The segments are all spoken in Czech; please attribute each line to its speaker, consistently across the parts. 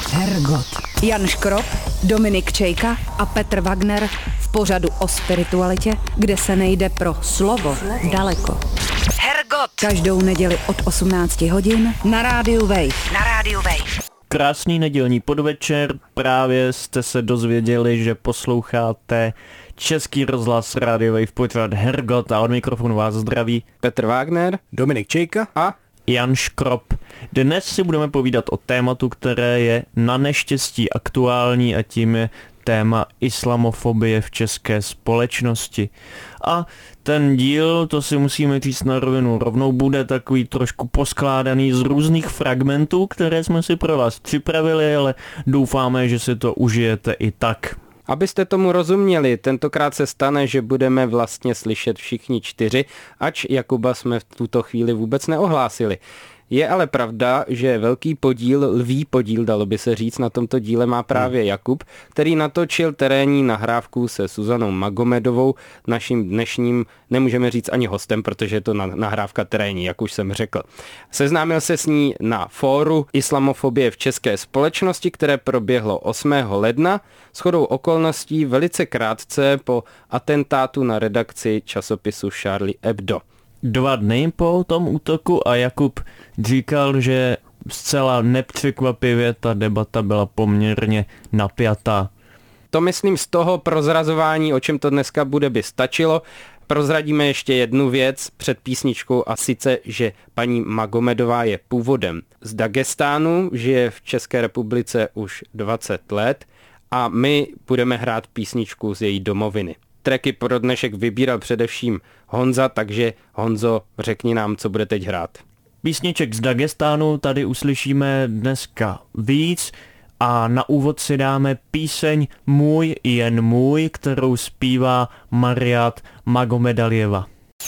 Speaker 1: Hergot. Jan Škrob, Dominik Čejka a Petr Wagner v pořadu o spiritualitě, kde se nejde pro slovo daleko. Hergot. Každou neděli od 18 hodin na rádiu Wave.
Speaker 2: Krásný nedělní podvečer, právě jste se dozvěděli, že posloucháte Český rozhlas Radio Wave, pořad Hergot, a od mikrofonu vás zdraví
Speaker 3: Petr Wagner, Dominik Čejka a
Speaker 2: Jan Škrob. Dnes si budeme povídat o tématu, které je na neštěstí aktuální, a tím je téma islamofobie v české společnosti. A ten díl, to si musíme říct na rovinu, rovnou bude takový trošku poskládaný z různých fragmentů, které jsme si pro vás připravili, ale doufáme, že si to užijete i tak.
Speaker 3: Abyste tomu rozuměli, tentokrát se stane, že budeme vlastně slyšet všichni čtyři, ač Jakuba jsme v tuto chvíli vůbec neohlásili. Je ale pravda, že velký podíl, lví podíl, dalo by se říct, na tomto díle má právě Jakub, který natočil terénní nahrávku se Zuzanou Magomedovou, naším dnešním, nemůžeme říct ani hostem, protože je to nahrávka terénní, jak už jsem řekl. Seznámil se s ní na fóru Islamofobie v české společnosti, které proběhlo 8. ledna, shodou okolností velice krátce po atentátu na redakci časopisu Charlie Hebdo.
Speaker 2: 2 dny po tom útoku, a Jakub říkal, že zcela nepřekvapivě ta debata byla poměrně napjatá.
Speaker 3: To myslím z toho prozrazování, o čem to dneska bude, by stačilo. Prozradíme ještě jednu věc před písničkou, a sice, že paní Magomedová je původem z Dagestánu, žije v České republice už 20 let a my budeme hrát písničku z její domoviny. Tracky pro dnešek vybíral především Honza, takže Honzo, řekni nám, co bude teď hrát.
Speaker 2: Písniček z Dagestánu tady uslyšíme dneska víc a na úvod si dáme píseň Můj jen můj, kterou zpívá Marjat Magomedalieva.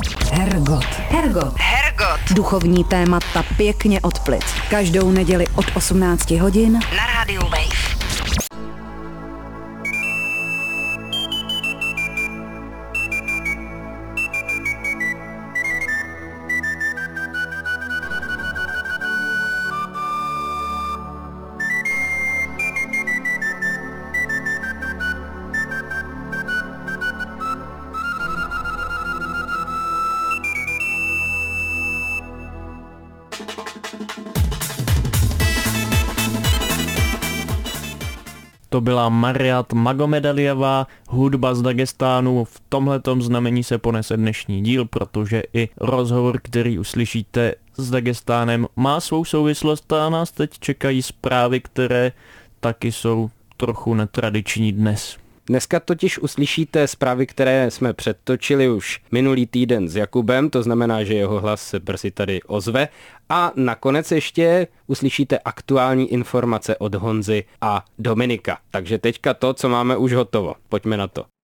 Speaker 1: Hergot. Duchovní témata pěkně od plic. Každou neděli od 18 hodin na rádiu Wave.
Speaker 2: To byla Marjat Magomedalieva, hudba z Dagestánu. V tomhletom znamení se ponese dnešní díl, protože i rozhovor, který uslyšíte s Dagestánem, má svou souvislost a nás teď čekají zprávy, které taky jsou trochu netradiční dnes.
Speaker 3: Dneska totiž uslyšíte zprávy, které jsme předtočili už minulý týden s Jakubem, to znamená, že jeho hlas se brzy tady ozve. A nakonec ještě uslyšíte aktuální informace od Honzy a Dominika. Takže teďka to, co máme už hotovo. Pojďme na to.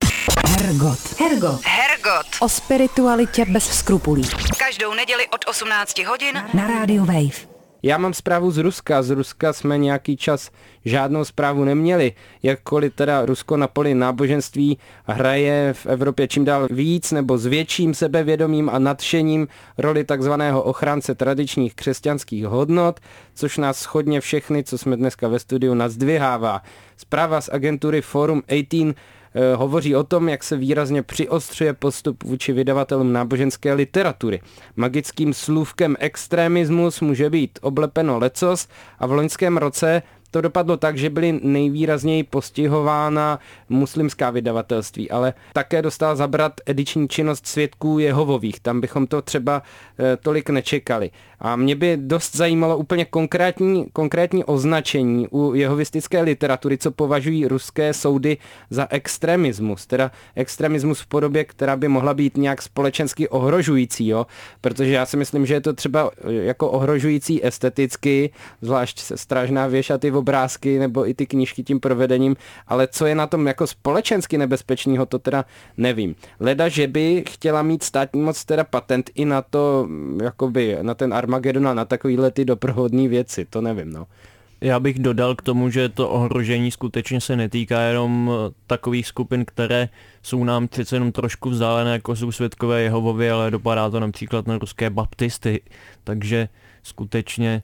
Speaker 1: Hergot. O spiritualitě bez skrupulí. Každou neděli od 18 hodin na rádiu Wave.
Speaker 3: Já mám zprávu z Ruska. Z Ruska jsme nějaký čas žádnou zprávu neměli. Jakkoliv teda Rusko na poli náboženství hraje v Evropě čím dál víc nebo s větším sebevědomím a nadšením roli takzvaného ochránce tradičních křesťanských hodnot, což nás shodně všechny, co jsme dneska ve studiu, nazdvihává. Zpráva z agentury Forum 18 hovoří o tom, jak se výrazně přiostřuje postup vůči vydavatelům náboženské literatury. Magickým slůvkem extremismus může být oblepeno lecos a v loňském roce to dopadlo tak, že byly nejvýrazněji postihována muslimská vydavatelství, ale také dostala zabrat ediční činnost Svědků Jehovových. Tam bychom to třeba tolik nečekali. A mě by dost zajímalo úplně konkrétní označení u jehovistické literatury, co považují ruské soudy za extremismus. Teda extremismus v podobě, která by mohla být nějak společensky ohrožující, jo? Protože já si myslím, že je to třeba jako ohrožující esteticky, zvlášť Strážná věž a ty obrázky nebo i ty knížky tím provedením, ale co je na tom jako společensky nebezpečného, to teda nevím. Leda, že by chtěla mít státní moc teda patent i na to, jakoby na ten Armagedon a na takovýhle ty doprovodné věci, to nevím, no.
Speaker 2: Já bych dodal k tomu, že to ohrožení skutečně se netýká jenom takových skupin, které jsou nám přece jenom trošku vzdálené, jako jsou Svědkové Jehovovi, ale dopadá to například na ruské baptisty, takže skutečně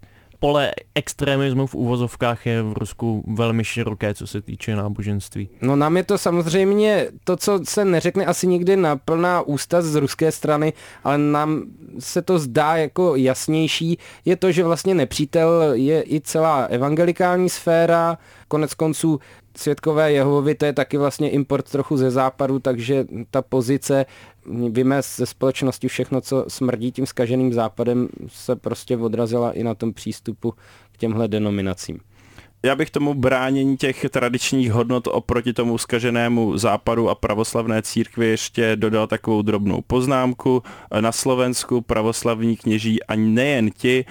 Speaker 2: pole extremismu v uvozovkách je v Rusku velmi široké, co se týče náboženství.
Speaker 3: No nám je to samozřejmě to, co se neřekne asi nikdy na plná ústa z ruské strany, ale nám se to zdá jako jasnější, je to, že vlastně nepřítel je i celá evangelikální sféra, konec konců Svědkové Jehovovi, to je taky vlastně import trochu ze západu, takže ta pozice, víme ze společnosti všechno, co smrdí tím zkaženým západem, se prostě odrazila i na tom přístupu k těmhle denominacím.
Speaker 4: Já bych tomu bránění těch tradičních hodnot oproti tomu zkaženému západu a pravoslavné církvi ještě dodal takovou drobnou poznámku. Na Slovensku pravoslavní kněží ani nejen ti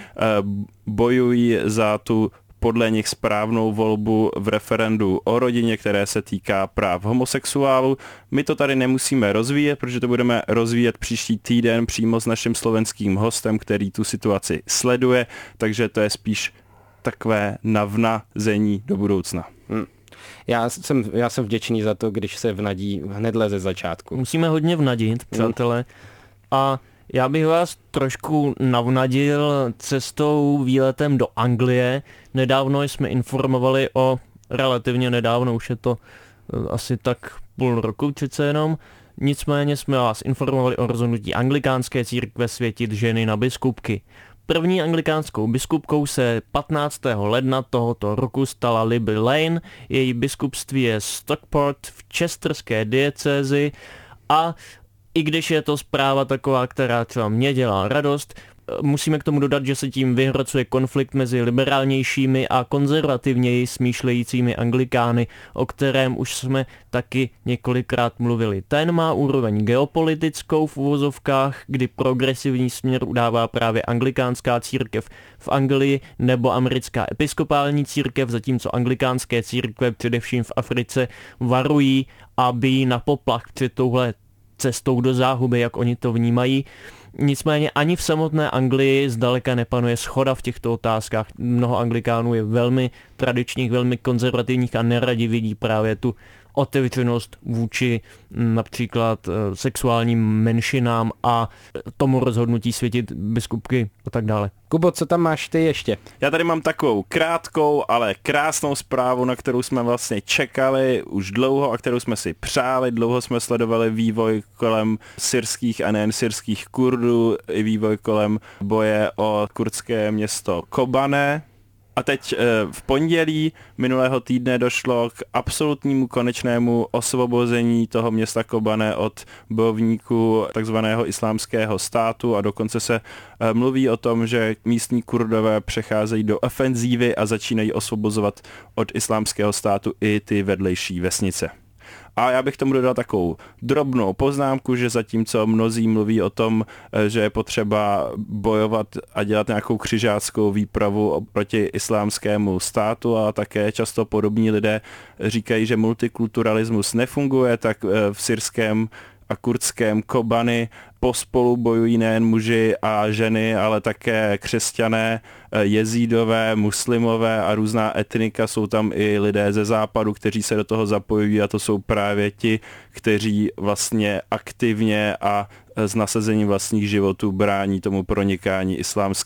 Speaker 4: bojují za tu podle nich správnou volbu v referendu o rodině, které se týká práv homosexuálů. My to tady nemusíme rozvíjet, protože to budeme rozvíjet příští týden přímo s naším slovenským hostem, který tu situaci sleduje, takže to je spíš takové navnazení do budoucna.
Speaker 3: Já jsem vděčný za to, když se vnadí hnedle ze začátku.
Speaker 2: Musíme hodně vnadit, přátelé. A já bych vás trošku navnadil cestou výletem do Anglie. Nedávno jsme informovali relativně nedávno, už je to asi tak půl roku přece jenom, nicméně jsme vás informovali o rozhodnutí anglikánské církve světit ženy na biskupky. První anglikánskou biskupkou se 15. ledna tohoto roku stala Libby Lane, její biskupství je Stockport v chesterské diecézi a i když je to zpráva taková, která třeba mě dělá radost, musíme k tomu dodat, že se tím vyhrocuje konflikt mezi liberálnějšími a konzervativněji smýšlejícími anglikány, o kterém už jsme taky několikrát mluvili. Ten má úroveň geopolitickou v uvozovkách, kdy progresivní směr udává právě anglikánská církev v Anglii nebo americká episkopální církev, zatímco anglikánské církve především v Africe varují a bijí na poplach před touhle cestou do záhuby, jak oni to vnímají. Nicméně ani v samotné Anglii zdaleka nepanuje shoda v těchto otázkách. Mnoho anglikánů je velmi tradičních, velmi konzervativních a neradi vidí právě tu otevřenost vůči například sexuálním menšinám a tomu rozhodnutí světit biskupky a tak dále.
Speaker 3: Kubo, co tam máš ty ještě?
Speaker 4: Já tady mám takovou krátkou, ale krásnou zprávu, na kterou jsme vlastně čekali už dlouho a kterou jsme si přáli. Dlouho jsme sledovali vývoj kolem syrských a nejen syrských Kurdů, i vývoj kolem boje o kurdské město Kobane. A teď v pondělí minulého týdne došlo k absolutnímu konečnému osvobození toho města Kobane od bojovníků takzvaného islámského státu a dokonce se mluví o tom, že místní Kurdové přecházejí do ofenzívy a začínají osvobozovat od islámského státu i ty vedlejší vesnice. A já bych tomu dodal takovou drobnou poznámku, že zatímco mnozí mluví o tom, že je potřeba bojovat a dělat nějakou křižáckou výpravu proti islámskému státu a také často podobní lidé říkají, že multikulturalismus nefunguje, tak v syrském a kurdském Kobani pospolu bojují nejen muži a ženy, ale také křesťané, jezídové, muslimové a různá etnika. Jsou tam i lidé ze západu, kteří se do toho zapojují a to jsou právě ti, kteří vlastně aktivně a s nasazením vlastních životů brání tomu pronikání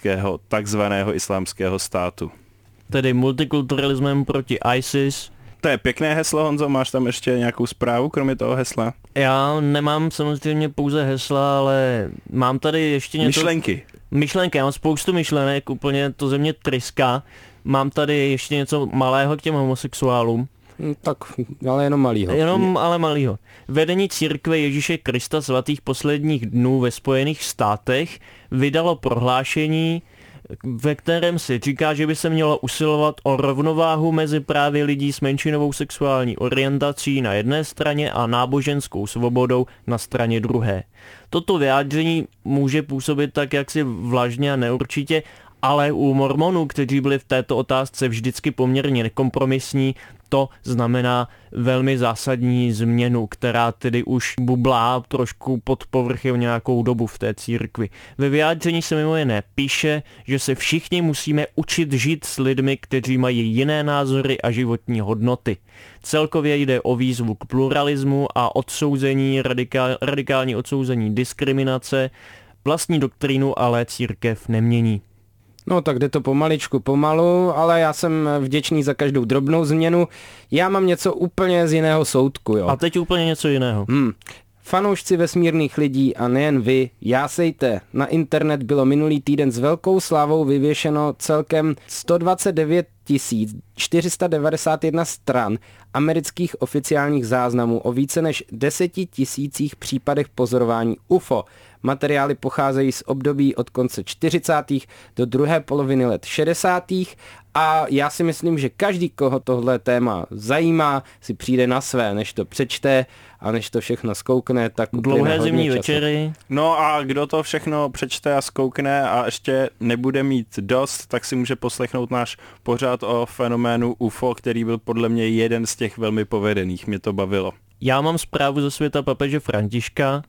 Speaker 4: takzvaného islámského státu.
Speaker 2: Tedy multikulturalismem proti ISIS.
Speaker 4: To je pěkné heslo, Honzo, máš tam ještě nějakou zprávu, kromě toho hesla?
Speaker 2: Já nemám samozřejmě pouze hesla, ale mám tady ještě něco... Myšlenky, já mám spoustu myšlenek, úplně to ze mě tryská. Mám tady ještě něco malého k těm homosexuálům.
Speaker 3: Tak, ale jenom malýho.
Speaker 2: Ale malýho. Vedení církve Ježíše Krista svatých posledních dnů ve Spojených státech vydalo prohlášení, ve kterém se říká, že by se mělo usilovat o rovnováhu mezi právy lidí s menšinovou sexuální orientací na jedné straně a náboženskou svobodou na straně druhé. Toto vyjádření může působit tak jaksi vlažně a neurčitě, ale u mormonů, kteří byli v této otázce vždycky poměrně nekompromisní, to znamená velmi zásadní změnu, která tedy už bublá trošku pod povrchem nějakou dobu v té církvi. Ve vyjádření se mimo jiné píše, že se všichni musíme učit žít s lidmi, kteří mají jiné názory a životní hodnoty. Celkově jde o výzvu k pluralismu a odsouzení, radikální odsouzení diskriminace. Vlastní doktrínu ale církev nemění.
Speaker 3: No tak jde to pomaličku pomalu, ale já jsem vděčný za každou drobnou změnu. Já mám něco úplně z jiného soudku, jo.
Speaker 2: A teď úplně něco jiného.
Speaker 3: Fanoušci vesmírných lidí a nejen vy, jásejte. Na internet bylo minulý týden s velkou slávou vyvěšeno celkem 129 491 stran amerických oficiálních záznamů o více než 10 000 případech pozorování UFO. Materiály pocházejí z období od konce 40. do druhé poloviny let 60. A já si myslím, že každý, koho tohle téma zajímá, si přijde na své, než to přečte a než to všechno zkoukne, tak
Speaker 2: dlouhé zimní večery.
Speaker 4: No a kdo to všechno přečte a zkoukne a ještě nebude mít dost, tak si může poslechnout náš pořad o fenoménu UFO, který byl podle mě jeden z těch velmi povedených. Mě to bavilo.
Speaker 2: Já mám zprávu ze světa papeže Františka.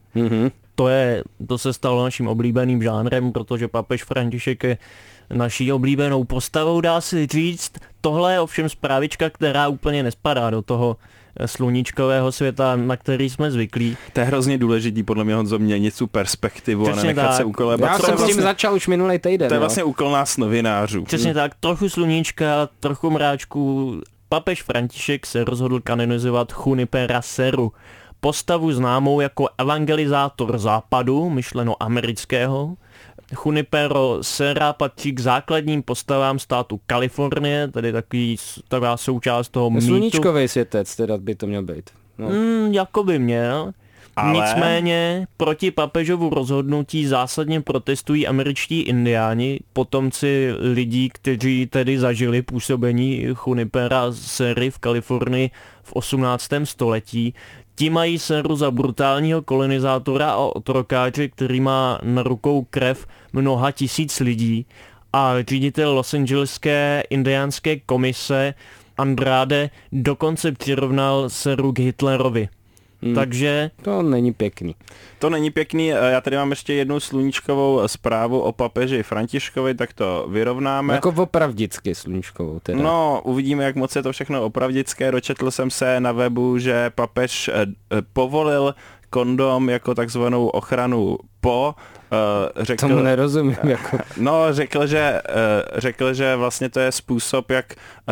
Speaker 2: To se stalo naším oblíbeným žánrem, protože papež František je naší oblíbenou postavou, dá se říct. Tohle je ovšem zprávička, která úplně nespadá do toho sluníčkového světa, na který jsme zvyklí.
Speaker 4: To je hrozně důležitý, podle mě, Honzo, měnit tu perspektivu.
Speaker 2: Přesně
Speaker 4: a nenechat
Speaker 2: tak.
Speaker 4: se ukolébat.
Speaker 3: Já jsem s tím začal už minulej týden.
Speaker 4: To je vlastně úkol nás novinářů.
Speaker 2: Přesně tak, trochu sluníčka, trochu mráčku. Papež František se rozhodl kanonizovat Junipera Serru, postavu známou jako evangelizátor západu, myšleno amerického. Junipero Serra patří k základním postavám státu Kalifornie, tedy taková součást toho mýtu.
Speaker 3: Sluníčkový světec, teda by to měl být. No.
Speaker 2: Jako by měl. Ale... Nicméně proti papežovu rozhodnutí zásadně protestují američtí indiáni, potomci lidí, kteří tedy zažili působení Junipera Serry v Kalifornii v 18. století. Ti mají Serru za brutálního kolonizátora a otrokáře, který má na rukou krev mnoha tisíc lidí, a ředitel Los Angeleské indiánské komise Andrade dokonce přirovnal Serru k Hitlerovi. Takže...
Speaker 3: To není pěkný.
Speaker 4: To není pěkný. Já tady mám ještě jednu sluníčkovou zprávu o papeži Františkovi, tak to vyrovnáme.
Speaker 3: Jako opravdicky sluníčkovou teda.
Speaker 4: No, uvidíme, jak moc je to všechno opravdické. Dočetl jsem se na webu, že papež povolil kondom jako takzvanou ochranu po.
Speaker 3: Tomu nerozumím. Jako.
Speaker 4: No, řekl, že vlastně to je způsob, jak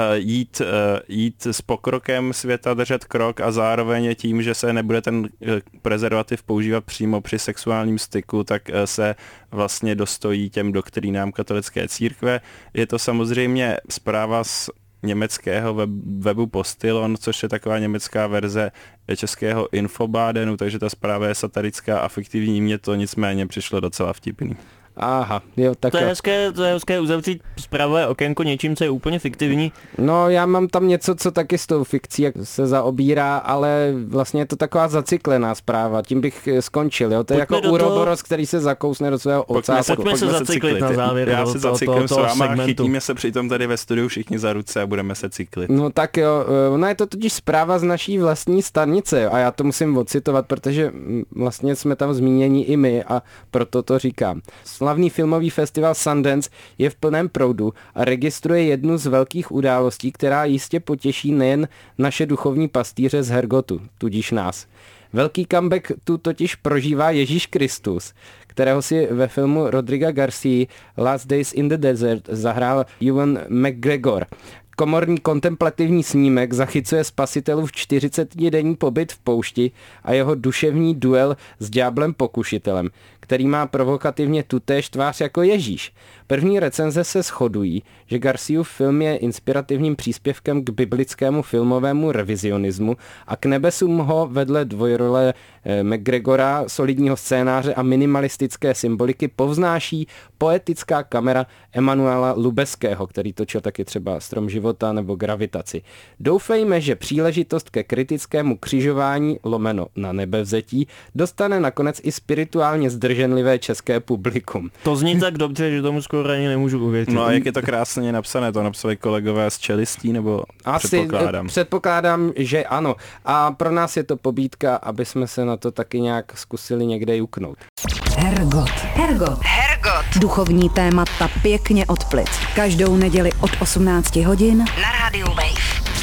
Speaker 4: jít s pokrokem světa, držet krok a zároveň tím, že se nebude ten prezervativ používat přímo při sexuálním styku, tak se vlastně dostojí těm doktrínám katolické církve. Je to samozřejmě zpráva z německého webu Postillon, což je taková německá verze českého Infobádenu, takže ta zpráva je satirická a fiktivní, mně to nicméně přišlo docela vtipný.
Speaker 3: Aha, jo, tak
Speaker 2: to je hezké uzavřít zprávové okénko něčím, co je úplně fiktivní.
Speaker 3: No, já mám tam něco, co taky s tou fikcí jak se zaobírá, ale vlastně je to taková zacyklená zpráva, tím bych skončil, jo, to je jako Ouroboros, který se zakousne do svého ocásku.
Speaker 2: Pojďme se zacyklit na závěr.
Speaker 4: Já se zacyklím s váma,
Speaker 2: segmentu.
Speaker 4: chytíme se přitom tady ve studiu všichni za ruce a budeme se cyklit.
Speaker 3: No tak jo, ona je to totiž zpráva z naší vlastní stanice a já to musím ocitovat, protože vlastně jsme tam zmíněni i my a proto to říkám. Slavný filmový festival Sundance je v plném proudu a registruje jednu z velkých událostí, která jistě potěší nejen naše duchovní pastýře z Hergotu, tudíž nás. Velký comeback tu totiž prožívá Ježíš Kristus, kterého si ve filmu Rodriga García Last Days in the Desert zahrál Ewan McGregor. Komorní kontemplativní snímek zachycuje spasitelův 40denní pobyt v poušti a jeho duševní duel s ďáblem pokušitelem, který má provokativně tutéž tvář jako Ježíš. První recenze se shodují, že Garciův film je inspirativním příspěvkem k biblickému filmovému revizionismu a k nebesům ho vedle dvojrole McGregora, solidního scénáře a minimalistické symboliky povznáší poetická kamera Emanuela Lubeského, který točil taky třeba Strom života nebo Gravitaci. Doufejme, že příležitost ke kritickému křižování lomeno na nebevzetí dostane nakonec i spirituálně zdrženlivé české publikum.
Speaker 2: To zní tak dobře, že tomu skoro ani nemůžu uvěřit.
Speaker 4: No a jak je to krásně napsané, to napsali kolegové z Čelistí, nebo
Speaker 3: předpokládám, že ano. A pro nás je to pobídka, aby jsme se na to taky nějak zkusili někde juknout.
Speaker 1: Hergot. Duchovní témata pěkně od plic. Každou neděli od 18 hodin na rádiu Wave.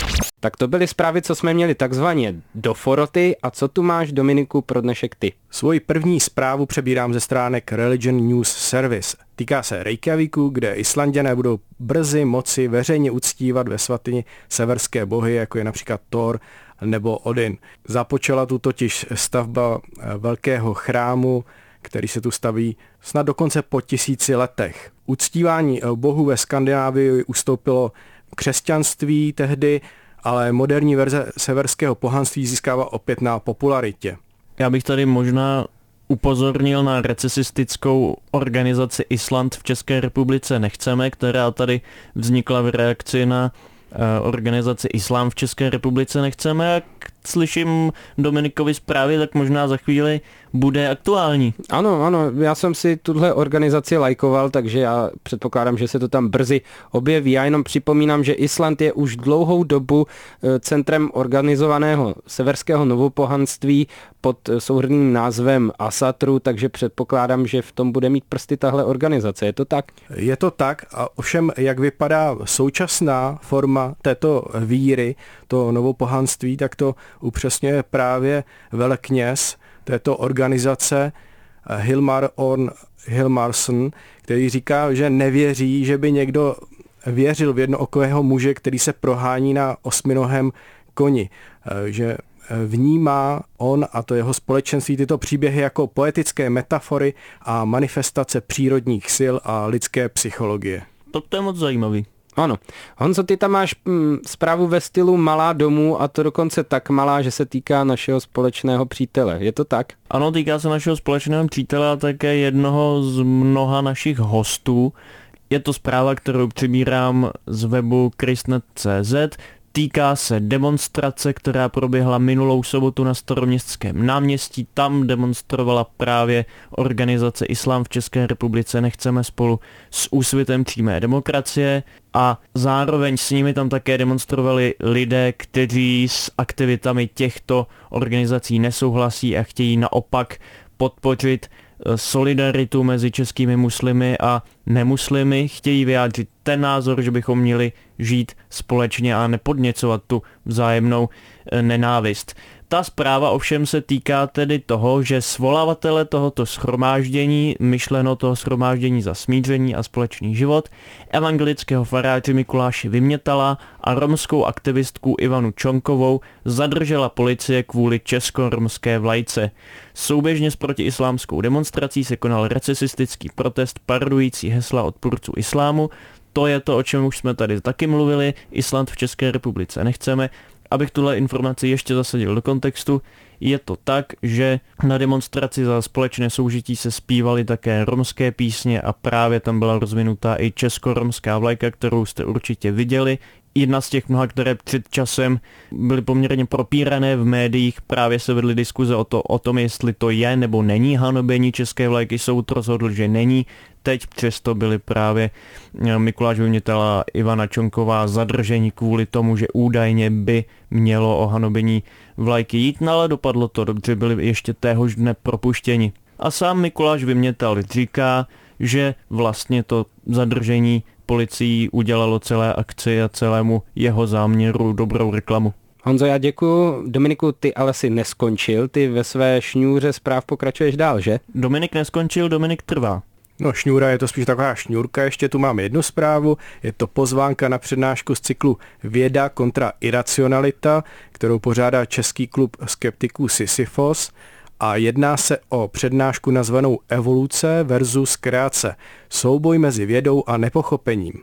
Speaker 3: Tak to byly zprávy, co jsme měli takzvaně do foroty. A co tu máš, Dominiku, pro dnešek ty?
Speaker 5: Svoji první zprávu přebírám ze stránek Religion News Service. Týká se Reykjavíku, kde Islanďané budou brzy moci veřejně uctívat ve svatyni severské bohy, jako je například Thor nebo Odin. Započala tu totiž stavba velkého chrámu, který se tu staví snad dokonce po 1000 letech. Uctívání bohů ve Skandinávii ustoupilo křesťanství tehdy, ale moderní verze severského pohanství získává opět na popularitě.
Speaker 2: Já bych tady možná upozornil na recesistickou organizaci Island v České republice nechceme, která tady vznikla v reakci na organizaci Islám v České republice nechceme. Jak slyším Dominikovi zprávy, tak možná za chvíli bude aktuální.
Speaker 3: Ano, já jsem si tuhle organizaci lajkoval, takže já předpokládám, že se to tam brzy objeví. Já jenom připomínám, že Island je už dlouhou dobu centrem organizovaného severského novopohanství pod souhrnným názvem Asatru, takže předpokládám, že v tom bude mít prsty tahle organizace. Je to tak?
Speaker 5: Je to tak, a ovšem jak vypadá současná forma této víry, to novopohanství, tak to upřesňuje právě velekněz této organizace Hilmar Orn Hilmarsson, který říká, že nevěří, že by někdo věřil v jednookého muže, který se prohání na osminohém koni, že vnímá on a to jeho společenství tyto příběhy jako poetické metafory a manifestace přírodních sil a lidské psychologie.
Speaker 2: To je moc zajímavý.
Speaker 3: Ano. Honzo, ty tam máš zprávu ve stylu malá domů, a to dokonce tak malá, že se týká našeho společného přítele. Je to tak?
Speaker 2: Ano, týká se našeho společného přítele a také jednoho z mnoha našich hostů. Je to zpráva, kterou přibírám z webu kristnet.cz. Týká se demonstrace, která proběhla minulou sobotu na Staroměstském náměstí. Tam demonstrovala právě organizace Islám v České republice nechceme spolu s Úsvitem přímé demokracie a zároveň s nimi tam také demonstrovali lidé, kteří s aktivitami těchto organizací nesouhlasí a chtějí naopak podpořit solidaritu mezi českými muslimy a nemuslimy, chtějí vyjádřit ten názor, že bychom měli žít společně a nepodněcovat tu vzájemnou nenávist. Ta zpráva ovšem se týká tedy toho, že svolavatele tohoto shromáždění, myšleno toho shromáždění za smíření a společný život, evangelického faráře Mikuláše Vymětala a romskou aktivistku Ivanu Čonkovou zadržela policie kvůli česko-romské vlajce. Souběžně s protiislámskou demonstrací se konal recesistický protest parodující hesla odpůrců islámu. To je to, o čem už jsme tady taky mluvili, Island v České republice nechceme. Abych tuhle informaci ještě zasadil do kontextu, je to tak, že na demonstraci za společné soužití se zpívaly také romské písně a právě tam byla rozvinutá i česko-romská vlajka, kterou jste určitě viděli. Jedna z těch mnoha, které před časem byly poměrně propírané v médiích, právě se vedly diskuze o tom, jestli to je nebo není hanobení české vlajky, soud rozhodl, že není. Teď přesto byly právě Mikuláš Vymětal a Ivana Čonková zadržení kvůli tomu, že údajně by mělo o hanobení vlajky jít, no ale dopadlo to dobře, byli ještě téhož dne propuštěni. A sám Mikuláš Vymětal říká, že vlastně to zadržení policií udělalo celé akci a celému jeho záměru dobrou reklamu.
Speaker 3: Honzo, já děkuju. Dominiku, ty ale si neskončil, ty ve své šňůře zpráv pokračuješ dál, že?
Speaker 2: Dominik neskončil, Dominik trvá.
Speaker 5: No šňůra je to spíš taková šňůrka, ještě tu mám jednu zprávu, je to pozvánka na přednášku z cyklu Věda kontra iracionalita, kterou pořádá český klub skeptiků Sisyfos a jedná se o přednášku nazvanou Evoluce versus kreace, souboj mezi vědou a nepochopením.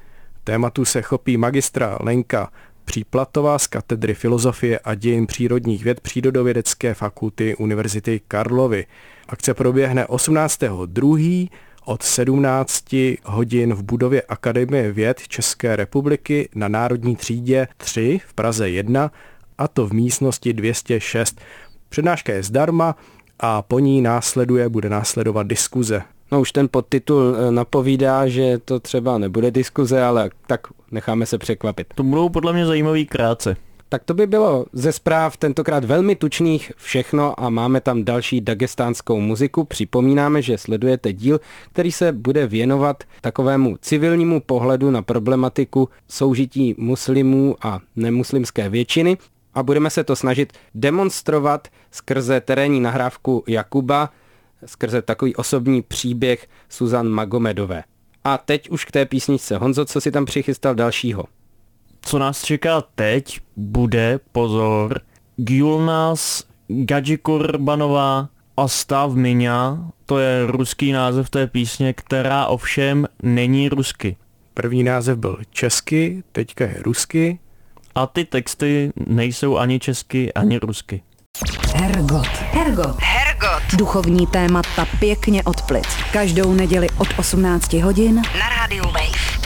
Speaker 5: Tématu se chopí magistra Lenka Příplatová z katedry filozofie a dějin přírodních věd Přírodovědecké fakulty Univerzity Karlovy. Akce proběhne 18.2. od 17 hodin v budově Akademie věd České republiky na Národní třídě 3 v Praze 1, a to v místnosti 206. Přednáška je zdarma a po ní bude následovat diskuze.
Speaker 3: No už ten podtitul napovídá, že to třeba nebude diskuze, ale tak necháme se překvapit.
Speaker 2: To budou podle mě zajímavý krátce.
Speaker 3: Tak to by bylo ze zpráv tentokrát velmi tučných všechno a máme tam další dagestánskou muziku. Připomínáme, že sledujete díl, který se bude věnovat takovému civilnímu pohledu na problematiku soužití muslimů a nemuslimské většiny a budeme se to snažit demonstrovat skrze terénní nahrávku Jakuba, skrze takový osobní příběh Suzan Magomedové. A teď už k té písničce. Honzo, co si tam přichystal dalšího?
Speaker 2: Co nás čeká teď, bude, pozor, Gulnaz Gadžikurbanová Ostav Miňa, to je ruský název té písně, která ovšem není rusky.
Speaker 5: První název byl česky, teďka je rusky.
Speaker 2: A ty texty nejsou ani česky, ani rusky.
Speaker 1: Hergot. Duchovní témata pěkně od plic. Každou neděli od 18 hodin na rádiu Wave.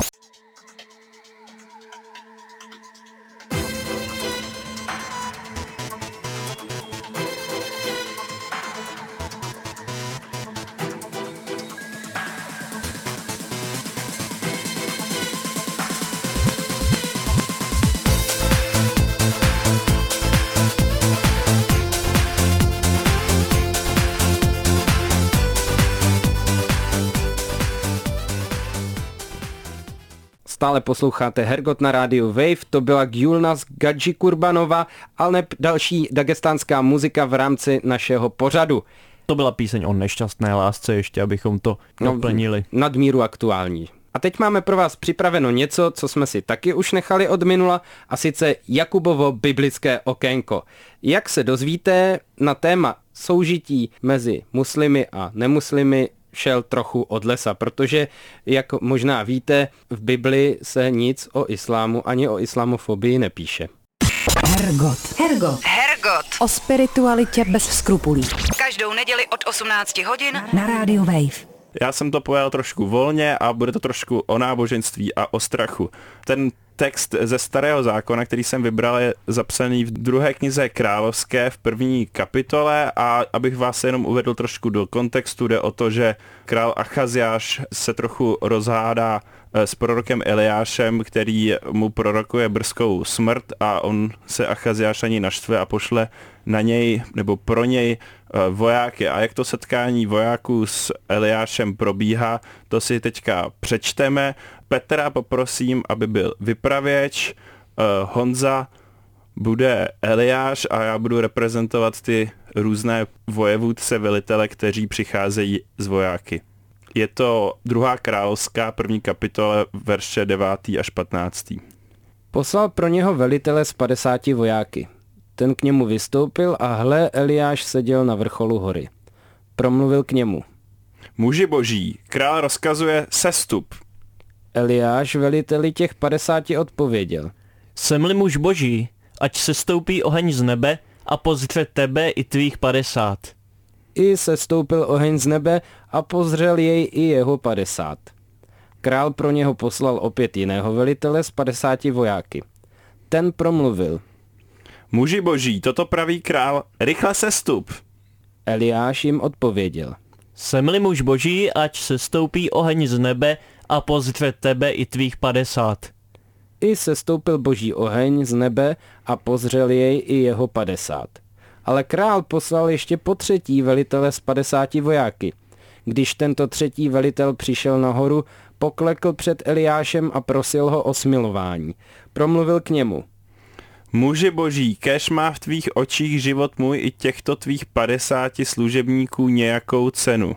Speaker 3: Stále posloucháte Hergot na rádiu Wave, to byla Gulnaz Gadžikurbanova, ale další dagestánská muzika v rámci našeho pořadu.
Speaker 2: To byla píseň o nešťastné lásce, ještě abychom to doplnili.
Speaker 3: Nadmíru aktuální. A teď máme pro vás připraveno něco, co jsme si taky už nechali od minula, a sice Jakubovo biblické okénko. Jak se dozvíte, na téma soužití mezi muslimy a nemuslimy šel trochu od lesa, protože, jak možná víte, v Bibli se nic o islámu ani o islamofobii nepíše.
Speaker 1: Hergot. O spiritualitě bez skrupulí. Každou neděli od 18 hodin na rádiu Wave.
Speaker 4: Já jsem to pojal trošku volně a bude to trošku o náboženství a o strachu. Ten text ze Starého zákona, který jsem vybral, je zapsaný v 2. knize Královské v 1. kapitole a abych vás jenom uvedl trošku do kontextu, jde o to, že král Achaziáš se trochu rozhádá s prorokem Eliášem, který mu prorokuje brzkou smrt a on se Achaziáš ani naštve a pošle na něj nebo pro něj vojáky. A jak to setkání vojáků s Eliášem probíhá, to si teďka přečteme. Petra poprosím, aby byl vypravěč, Honza bude Eliáš a já budu reprezentovat ty různé vojevůdce, velitele, kteří přicházejí z vojáky. Je to 2. královská, 1. kapitole, verše 9. až 15.
Speaker 3: Poslal pro něho velitele s 50 vojáky. Ten k němu vystoupil a hle, Eliáš seděl na vrcholu hory. Promluvil k němu.
Speaker 4: Muži boží, král rozkazuje sestup.
Speaker 3: Eliáš veliteli těch 50 odpověděl.
Speaker 2: Jsem-li muž boží, ať se stoupí oheň z nebe a pozře tebe i tvých 50.
Speaker 3: I sestoupil oheň z nebe a pozřel jej i jeho 50. Král pro něho poslal opět jiného velitele s 50 vojáky. Ten promluvil.
Speaker 4: Muži boží, toto praví král, rychle sestup.
Speaker 3: Eliáš jim odpověděl.
Speaker 2: Jsem-li muž boží, ať se stoupí oheň z nebe a pozře tebe i tvých 50.
Speaker 3: I sestoupil boží oheň z nebe a pozřel jej i jeho 50. Ale král poslal ještě po 3. velitele s 50 vojáky. Když tento 3. velitel přišel nahoru, poklekl před Eliášem a prosil ho o smilování. Promluvil k němu.
Speaker 4: Muži boží, kéž má v tvých očích život můj i těchto tvých 50 služebníků nějakou cenu.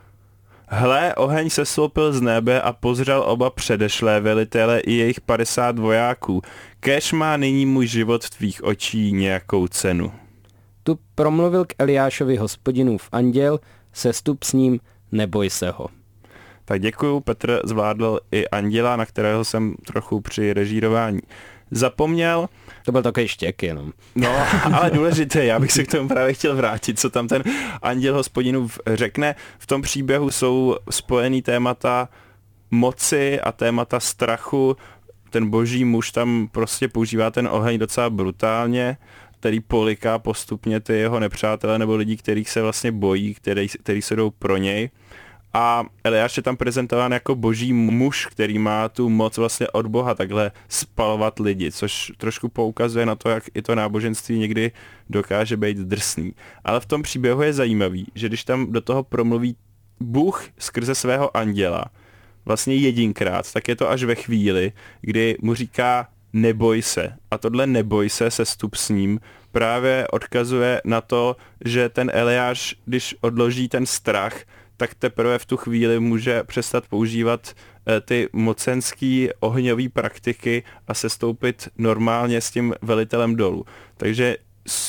Speaker 4: Hle, oheň sestoupil z nebe a pozřel oba předešlé velitele i jejich 50 vojáků. Kéž má nyní můj život v tvých očích nějakou cenu.
Speaker 3: Tu promluvil k Eliášovi Hospodinův anděl, sestup s ním, neboj se ho.
Speaker 4: Tak děkuju, Petr zvládl i anděla, na kterého jsem trochu při režírování zapomněl.
Speaker 3: To byl takový štěk jenom.
Speaker 4: No, ale důležité, já bych se k tomu právě chtěl vrátit, co tam ten anděl Hospodinův řekne. V tom příběhu jsou spojený témata moci a témata strachu. Ten boží muž tam prostě používá ten oheň docela brutálně, který poliká postupně ty jeho nepřátelé nebo lidi, kterých se vlastně bojí, který se jdou pro něj. A Eliáš je tam prezentován jako boží muž, který má tu moc vlastně od Boha takhle spalovat lidi, což trošku poukazuje na to, jak i to náboženství někdy dokáže být drsný. Ale v tom příběhu je zajímavý, že když tam do toho promluví Bůh skrze svého anděla, vlastně jedinkrát, tak je to až ve chvíli, kdy mu říká neboj se. A tohle neboj se sestup s ním právě odkazuje na to, že ten Eliáš, když odloží ten strach, tak teprve v tu chvíli může přestat používat ty mocenský ohňový praktiky a sestoupit normálně s tím velitelem dolů. Takže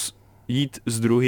Speaker 4: jít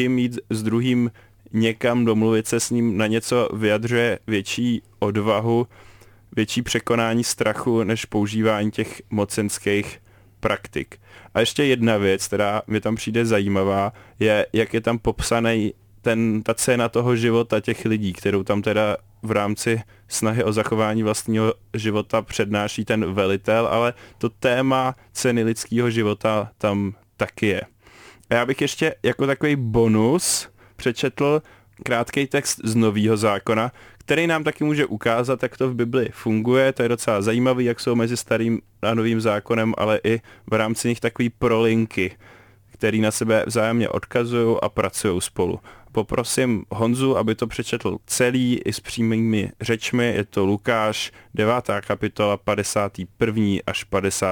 Speaker 4: s druhým někam, domluvit se s ním na něco vyjadřuje větší odvahu, větší překonání strachu, než používání těch mocenských praktik. A ještě jedna věc, která mi tam přijde zajímavá, je, jak je tam popsaný ta cena toho života těch lidí, kterou tam teda v rámci snahy o zachování vlastního života přednáší ten velitel, ale to téma ceny lidského života tam taky je. A já bych ještě jako takový bonus přečetl krátký text z Nového zákona, který nám taky může ukázat, jak to v Bibli funguje. To je docela zajímavý, jak jsou mezi starým a novým zákonem, ale i v rámci nich takový prolinky, který na sebe vzájemně odkazují a pracují spolu. Poprosím Honzu, aby to přečetl celý i s přímými řečmi. Je to Lukáš, 9. kapitola, 51. až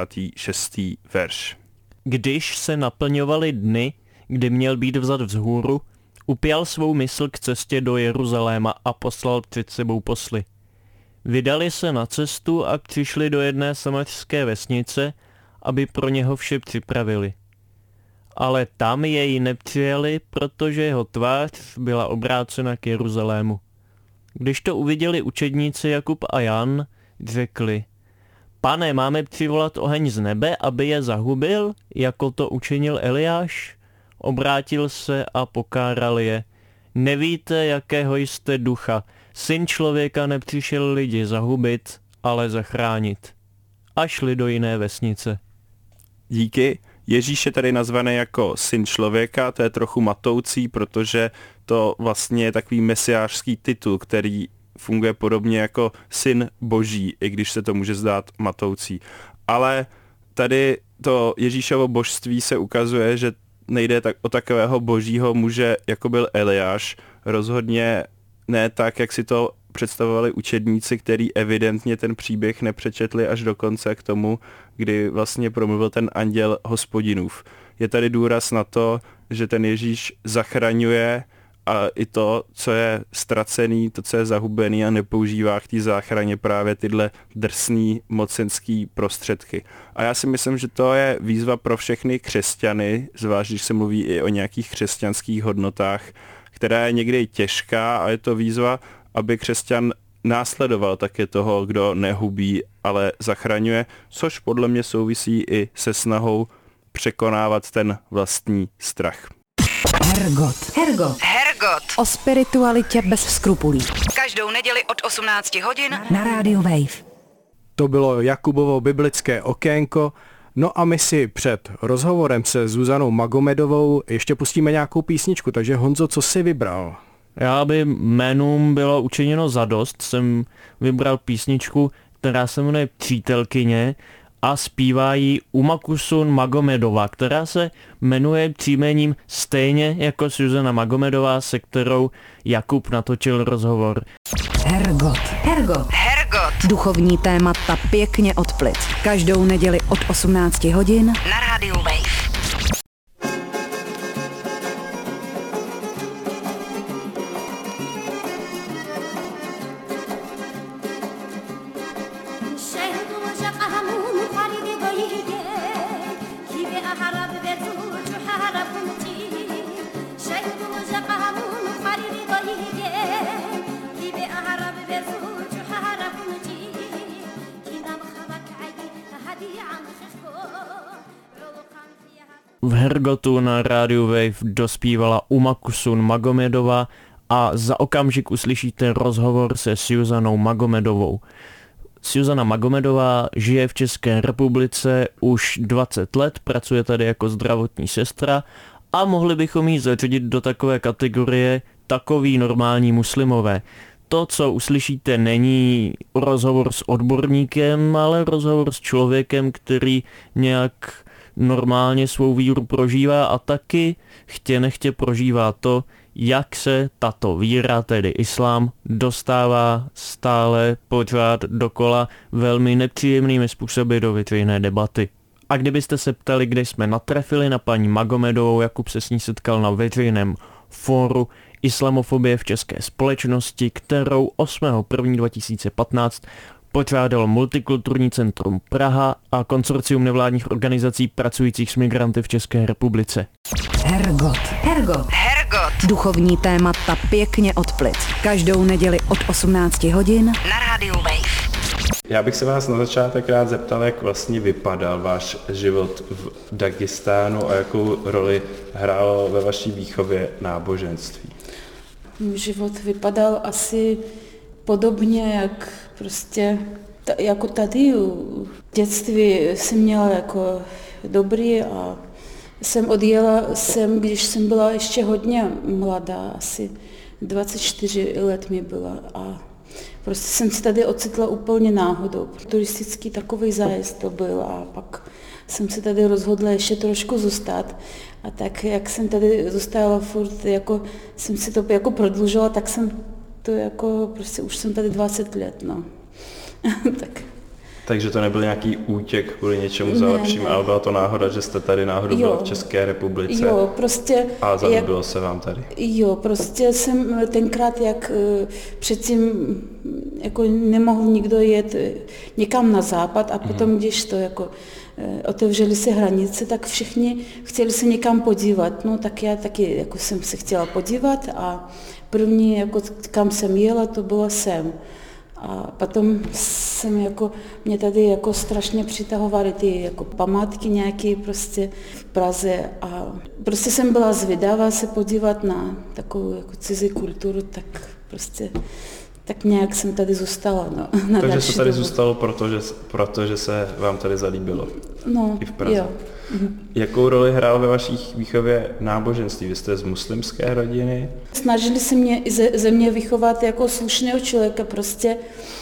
Speaker 4: 56. verš.
Speaker 2: Když se naplňovaly dny, kdy měl být vzat vzhůru, upjal svou mysl k cestě do Jeruzaléma a poslal před sebou posly. Vydali se na cestu a přišli do jedné samařské vesnice, aby pro něho vše připravili. Ale tam jej nepřijali, protože jeho tvář byla obrácena k Jeruzalému. Když to uviděli učedníci Jakub a Jan, řekli: Pane, máme přivolat oheň z nebe, aby je zahubil, jako to učinil Eliáš? Obrátil se a pokáral je. Nevíte, jakého jste ducha. Syn člověka nepřišel lidi zahubit, ale zachránit. A šli do jiné vesnice.
Speaker 4: Díky. Ježíš je tady nazvaný jako syn člověka, to je trochu matoucí, protože to vlastně je takový mesiářský titul, který funguje podobně jako syn boží, i když se to může zdát matoucí. Ale tady to Ježíšovo božství se ukazuje, že nejde o takového božího muže, jako byl Eliáš, rozhodně ne tak, jak si to představovali učedníci, který evidentně ten příběh nepřečetli až do konce k tomu, kdy vlastně promluvil ten anděl Hospodinův. Je tady důraz na to, že ten Ježíš zachraňuje a i to, co je ztracený, to, co je zahubený a nepoužívá k té záchraně právě tyhle drsný mocenský prostředky. A já si myslím, že to je výzva pro všechny křesťany, zvlášť když se mluví i o nějakých křesťanských hodnotách, která je někdy těžká a je to výzva, aby křesťan následoval také toho, kdo nehubí, ale zachraňuje, což podle mě souvisí i se snahou překonávat ten vlastní strach.
Speaker 1: Hergot. O spiritualitě bez skrupulí. Každou neděli od 18 hodin na rádiu Wave.
Speaker 5: To bylo Jakubovo biblické okénko. No a my si před rozhovorem se Zuzanou Magomedovou ještě pustíme nějakou písničku, takže Honzo, co jsi vybral?
Speaker 2: Já, aby jménům bylo učiněno zadost, jsem vybral písničku, která se jmenuje Přítelkyně a zpívá ji Umakusun Magomedova, která se jmenuje příjmením stejně jako Zuzana Magomedová, se kterou Jakub natočil rozhovor.
Speaker 1: Hergot. Duchovní témata pěkně od plic. Každou neděli od 18 hodin na rádiu Wave.
Speaker 2: V Hergotu na rádiu Wave dospívala Umakusun Magomedova a za okamžik uslyšíte rozhovor se Zuzanou Magomedovou. Zuzana Magomedová žije v České republice už 20 let, pracuje tady jako zdravotní sestra a mohli bychom ji zařadit do takové kategorie takoví normální muslimové. To, co uslyšíte, není rozhovor s odborníkem, ale rozhovor s člověkem, který nějak normálně svou víru prožívá a taky chtě nechtě prožívá to, jak se tato víra, tedy islám, dostává stále pořád dokola velmi nepříjemnými způsoby do veřejné debaty. A kdybyste se ptali, kde jsme natrefili na paní Magomedovou, Jakub se s ní setkal na veřejném fóru Islamofobie v české společnosti, kterou 8.1.2015 pořádalo Multikulturní centrum Praha a konsorcium nevládních organizací pracujících s migranty v České republice.
Speaker 1: Hergot. Duchovní témata pěkně od plic. Každou neděli od 18 hodin na rádiu Wave.
Speaker 4: Já bych se vás na začátek rád zeptal, jak vlastně vypadal váš život v Dagestánu a jakou roli hrálo ve vaší výchově náboženství.
Speaker 6: Život vypadal asi podobně, jak prostě jako tady. V dětství jsem měla jako dobrý a jsem odjela sem, když jsem byla ještě hodně mladá, asi 24 let mi byla a prostě jsem se tady ocitla úplně náhodou. Turistický takový zájezd to byl a pak jsem se tady rozhodla ještě trošku zůstat. A tak, jak jsem tady zůstala furt, jako jsem si to jako prodlužila, tak jsem to jako, prostě už jsem tady 20 let, no. Tak.
Speaker 4: Takže to nebyl nějaký útěk kvůli něčemu za lepším, ale byla to náhoda, že jste tady náhodou byla v České republice.
Speaker 6: Jo, prostě.
Speaker 4: A zalíbilo se vám tady.
Speaker 6: Jo, prostě jsem tenkrát, jak předtím jako nemohl nikdo jet někam na západ a potom, když to jako otevřely se hranice, tak všichni chtěli se někam podívat. No tak já taky jako jsem se chtěla podívat a první, jako kam jsem jela, to bylo sem. A potom jsem jako, mě tady jako strašně přitahovaly ty jako památky nějaké prostě v Praze a prostě jsem byla zvědavá se podívat na takovou jako cizí kulturu, tak prostě tak nějak jsem tady zůstala. No,
Speaker 4: takže se tady zůstalo, protože se vám tady zalíbilo.
Speaker 6: No,
Speaker 4: i v Praze.
Speaker 6: Jo.
Speaker 4: Jakou roli hrál ve vaší výchově náboženství? Vy jste z muslimské rodiny?
Speaker 6: Snažili se mě ze mě vychovat jako slušného člověka, prostě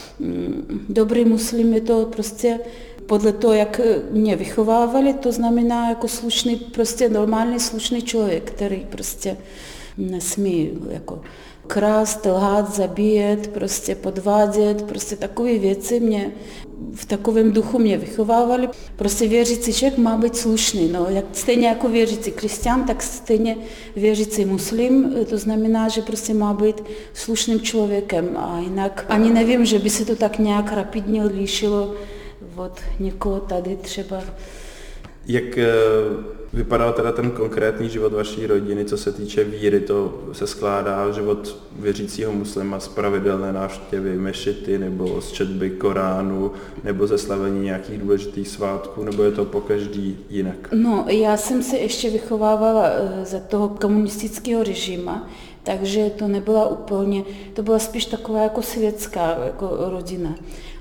Speaker 6: dobrý muslim je to prostě podle toho, jak mě vychovávali, to znamená jako slušný, prostě normální slušný člověk, který prostě nesmí jako krást, lhát, zabíjet, prostě podvádět, prostě takové věci mě v takovém duchu mě vychovávali. Prostě věřící člověk má být slušný, no, stejně jako věřící křesťan, tak stejně věřící muslim, to znamená, že prostě má být slušným člověkem a jinak ani nevím, že by se to tak nějak rapidně lišilo od někoho tady třeba.
Speaker 4: Jak vypadal teda ten konkrétní život vaší rodiny, co se týče víry? To se skládá život věřícího muslima z pravidelné návštěvy mešity nebo z četby Koránu nebo ze slavení nějakých důležitých svátků, nebo je to pokaždý jinak?
Speaker 6: No, já jsem se ještě vychovávala za toho komunistického režimu, takže to nebyla úplně, to byla spíš taková jako světská jako rodina.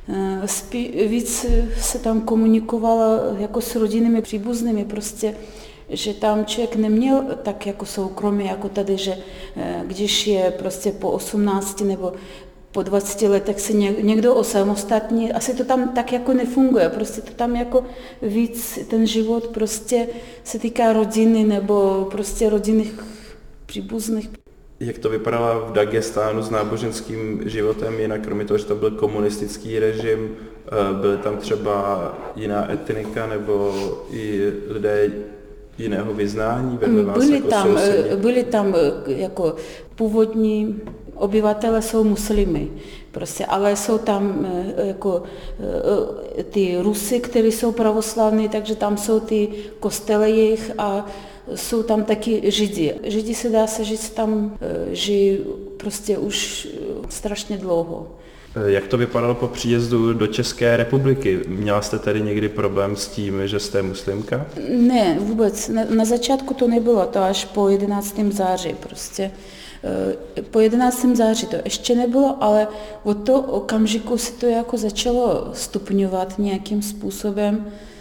Speaker 6: Víc se tam komunikovala jako s rodinnými příbuznými, prostě, že tam člověk neměl tak jako soukromí, jako tady, že když je prostě po 18 nebo po 20 letech se někdo osamostatní, asi to tam tak jako nefunguje, prostě to tam jako víc ten život prostě se týká rodiny nebo prostě rodinných příbuzných.
Speaker 4: Jak to vypadalo v Dagestánu s náboženským životem, jinak kromě toho, že to byl komunistický režim, byly tam třeba jiná etnika nebo i lidé jiného vyznání vedle vás jako sousedě?
Speaker 6: Byli tam jako původní obyvatele jsou muslimy, prostě, ale jsou tam jako ty Rusy, kteří jsou pravoslavní, takže tam jsou ty kostely jejich a jsou tam taky Židi. Židi se dá se říct, tam žijí prostě už strašně dlouho.
Speaker 4: Jak to vypadalo po příjezdu do České republiky? Měla jste tedy někdy problém s tím, že jste muslimka?
Speaker 6: Ne, vůbec. Na začátku to nebylo, to až po 11. září prostě. Po 11. září to ještě nebylo, ale od toho okamžiku se to jako začalo stupňovat nějakým způsobem.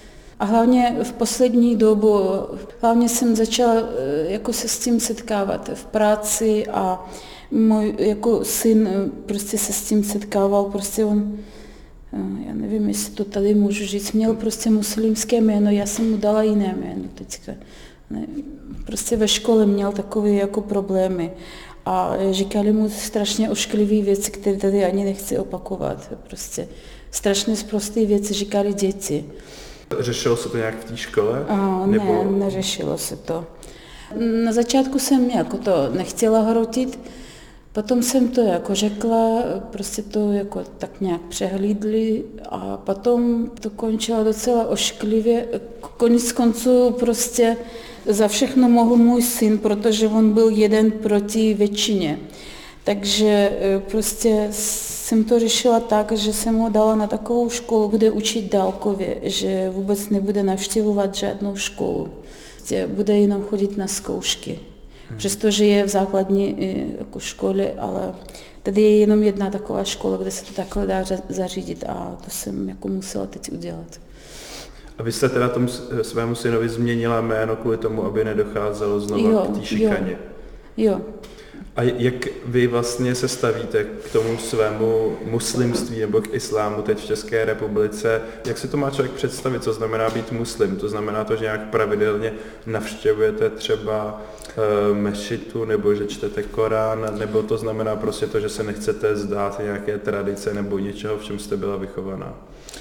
Speaker 6: A hlavně v poslední dobu, hlavně jsem začala jako se s tím setkávat v práci a můj jako syn prostě se s tím setkával, prostě on, já nevím, jestli to tady můžu říct, měl prostě muslimské jméno, já jsem mu dala jiné jméno teďka. Prostě ve škole měl takové jako problémy a říkali mu strašně ošklivé věci, které tady ani nechci opakovat. Prostě strašně sprosté věci říkali děti.
Speaker 7: Řešilo se to nějak v té škole?
Speaker 6: Ne, neřešilo se to. Na začátku jsem jako to nechtěla hrotit, potom jsem to jako řekla, prostě to jako tak nějak přehlídli a potom to končilo docela ošklivě. Konec konců prostě za všechno mohl můj syn, protože on byl jeden proti většině. Takže prostě jsem to řešila tak, že jsem ho dala na takovou školu, kde učit dálkově, že vůbec nebude navštěvovat žádnou školu. Bude jenom chodit na zkoušky. Přestože je v základní jako škole, ale tady je jenom jedna taková škola, kde se to takhle dá zařídit a to jsem jako musela teď udělat.
Speaker 7: A vy jste teda tomu svému synovi změnila jméno kvůli tomu, aby nedocházelo znovu k té šikaně?
Speaker 6: Jo.
Speaker 7: A jak vy vlastně se stavíte k tomu svému muslimství nebo k islámu teď v České republice? Jak si to má člověk představit, co znamená být muslim? To znamená to, že nějak pravidelně navštěvujete třeba mešitu nebo že čtete Korán, nebo to znamená prostě to, že se nechcete zdát nějaké tradice nebo něčeho, v čem jste byla vychovaná?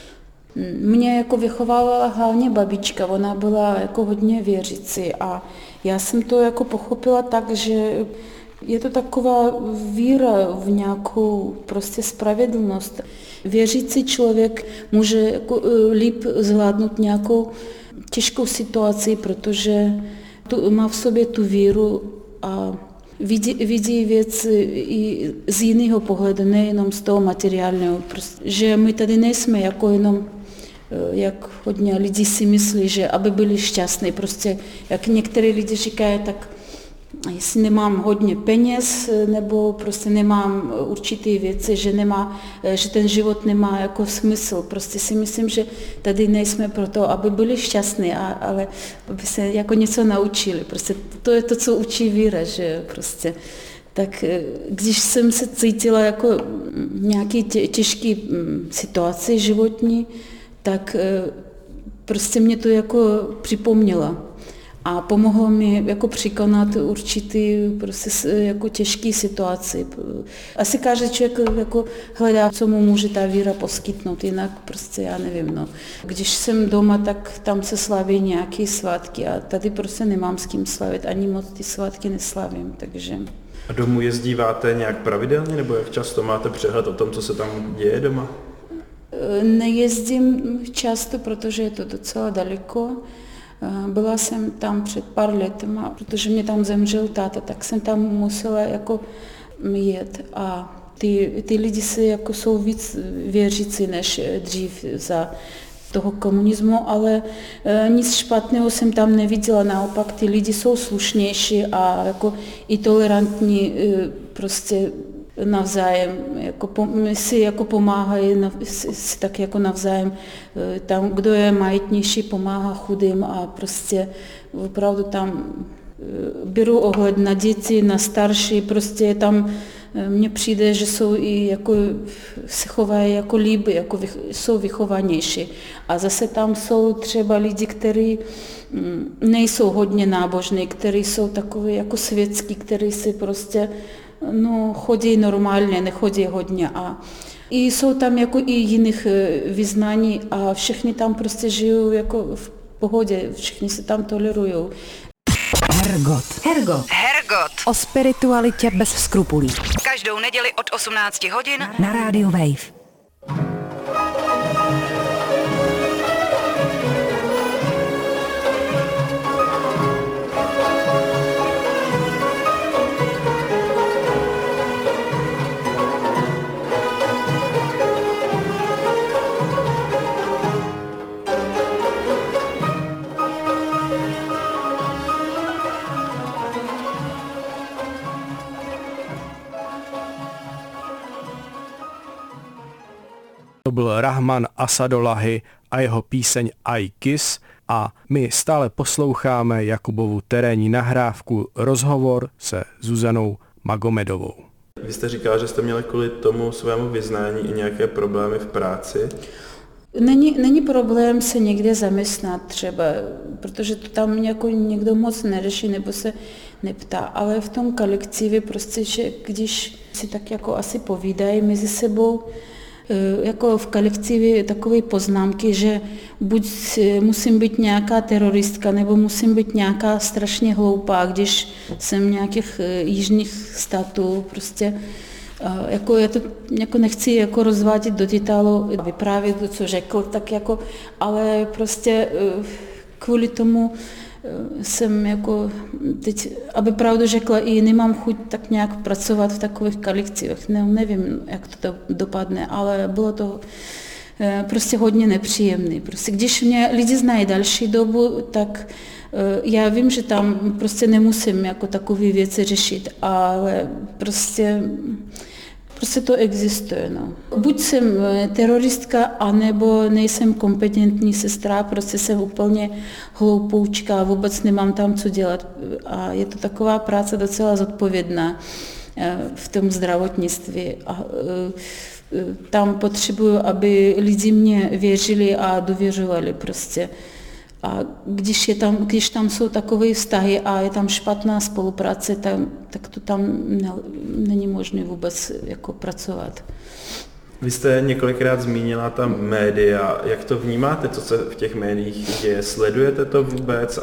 Speaker 6: Mě jako vychovávala hlavně babička, ona byla jako hodně věřící a já jsem to jako pochopila tak, že je to taková víra v nějakou prostě spravedlnost. Věřící člověk může jako líp zvládnout nějakou těžkou situaci, protože má v sobě tu víru a vidí věci i z jiného pohledu, nejenom z toho materiálního. Prostě, že my tady nejsme jako jenom, jak hodně lidí si myslí, že aby byli šťastní. Prostě jak některé lidi říkají, tak jestli nemám hodně peněz, nebo prostě nemám určité věci, že ten život nemá jako smysl. Prostě si myslím, že tady nejsme proto, aby byli šťastní, ale aby se jako něco naučili. Prostě to je to, co učí víra, že prostě. Tak když jsem se cítila jako nějaký těžký situaci životní, tak prostě mě to jako připomněla. A pomohlo mi jako překonat určitý prostě jako těžký situaci. Asi každý člověk jako hledá, co mu může ta víra poskytnout, jinak prostě já nevím. No. Když jsem doma, tak tam se slaví nějaké svátky a tady prostě nemám s kým slavit, ani moc ty svátky neslavím, takže...
Speaker 7: A domů jezdíváte nějak pravidelně, nebo jak často máte přehled o tom, co se tam děje doma?
Speaker 6: Nejezdím často, protože je to docela daleko. Byla jsem tam před pár lety, protože mě tam zemřel táta, tak jsem tam musela jako jet a ty lidi si jako jsou víc věřící než dřív za toho komunismu, ale nic špatného jsem tam neviděla, naopak ty lidi jsou slušnější a jako i tolerantní prostě navzájem, jako si jako pomáhají si tak jako navzájem, tam, kdo je majetnější, pomáhá chudým a prostě opravdu tam berou ohled na děti, na starší, prostě tam mně přijde, že jsou i jako, se chovají jako líby, jako jsou vychovanější. A zase tam jsou třeba lidi, kteří nejsou hodně nábožní, kteří jsou takový jako světský, kteří si prostě chodí normálně, nechodí hodně. A i jsou tam jako i jiných vyznání a všichni tam prostě žijou jako v pohodě, všichni se tam tolerují.
Speaker 1: Hergot. O spiritualitě bez skrupulí.
Speaker 8: Každou neděli od 18 hodin
Speaker 1: Na rádiu Wave.
Speaker 5: To byl Rahman Asadollahi a jeho píseň I Kiss. a my stále posloucháme Jakubovu terénní nahrávku rozhovor se Zuzanou Magomedovou.
Speaker 7: Vy jste říkala, že jste měli kvůli tomu svému vyznání i nějaké problémy v práci.
Speaker 6: Není problém se někde zaměstnat třeba, protože to tam jako někdo moc neřeší nebo se neptá, ale v tom kolektivě prostě, že když si tak jako asi povídají mezi sebou, jako v kolektivě takové poznámky, že buď musím být nějaká teroristka, nebo musím být nějaká strašně hloupá, když jsem nějakých jižních států, prostě jako já to jako nechci jako rozvádět do detailu, vyprávět to, co řekl, tak jako, ale prostě kvůli tomu jsem jako teď, aby pravdu řekla, i nemám chuť tak nějak pracovat v takových kolektivech. Nevím, jak to dopadne, ale bylo to prostě hodně nepříjemné. Prostě když mě lidi znají další dobu, tak já vím, že tam prostě nemusím jako takové věci řešit, ale prostě to existuje. No. Buď jsem teroristka, anebo nejsem kompetentní sestra, prostě jsem úplně hloupoučka, vůbec nemám tam co dělat. A je to taková práce docela zodpovědná v tom zdravotnictví. A tam potřebuju, aby lidi mě věřili a důvěřovali prostě. A když tam jsou takové vztahy a je tam špatná spolupráce, tak to tam není možné vůbec jako pracovat.
Speaker 7: Vy jste několikrát zmínila ta média. Jak to vnímáte, co se v těch médiích děje? Sledujete to vůbec?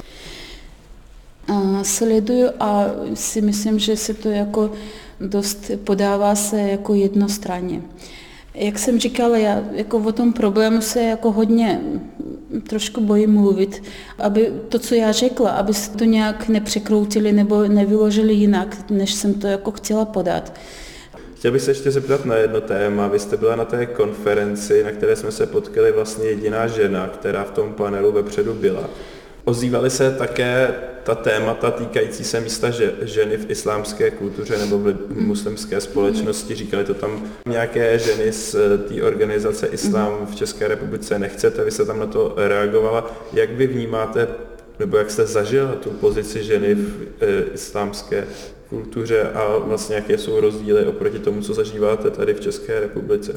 Speaker 6: Sleduju a si myslím, že se to jako dost podává se jako jednostranně. Jak jsem říkala, já jako o tom problému se jako hodně trošku bojím mluvit, aby to, co já řekla, aby se to nějak nepřekroutili nebo nevyložili jinak, než jsem to jako chtěla podat.
Speaker 7: Chtěl bych se ještě zeptat na jedno téma. Vy jste byla na té konferenci, na které jsme se potkali vlastně jediná žena, která v tom panelu vepředu byla. Ozývaly se také ta témata týkající se místa ženy v islámské kultuře nebo v muslimské společnosti. Říkali to tam nějaké ženy z té organizace Islám v České republice nechcete, vy jste tam na to reagovala. Jak vy vnímáte, nebo jak jste zažila tu pozici ženy v islámské kultuře a vlastně jaké jsou rozdíly oproti tomu, co zažíváte tady v České republice?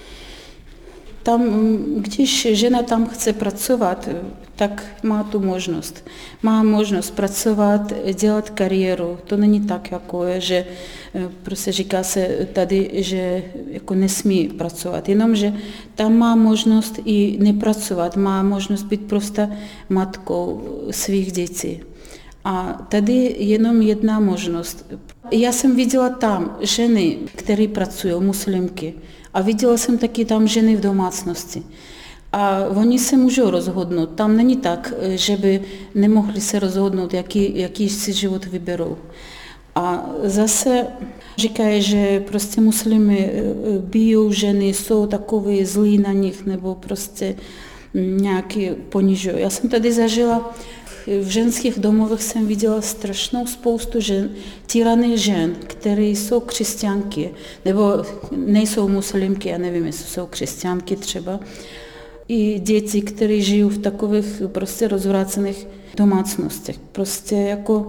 Speaker 6: Tam, když žena tam chce pracovat, tak má tu možnost. Má možnost pracovat, dělat kariéru. To není tak, jako že prostě říká se tady, že jako nesmí pracovat. Jenomže tam má možnost i nepracovat, má možnost být prostě matkou svých dětí. A tady jenom jedna možnost. Já jsem viděla tam ženy, které pracují, muslimky, a viděla jsem taky tam ženy v domácnosti. A oni se můžou rozhodnout. Tam není tak, že by nemohli se rozhodnout, jaký si život vyberou. A zase říkají, že prostě muslimy bijou ženy, jsou takové zlí na nich, nebo prostě nějaký ponižují. Já jsem tady zažila, v ženských domovech jsem viděla strašnou spoustu žen, týraných žen, které jsou křesťanky, nebo nejsou muslimky, já nevím, jestli jsou křesťanky třeba. I děti, které žijí v takových prostě rozvrácených domácnostech. Prostě jako,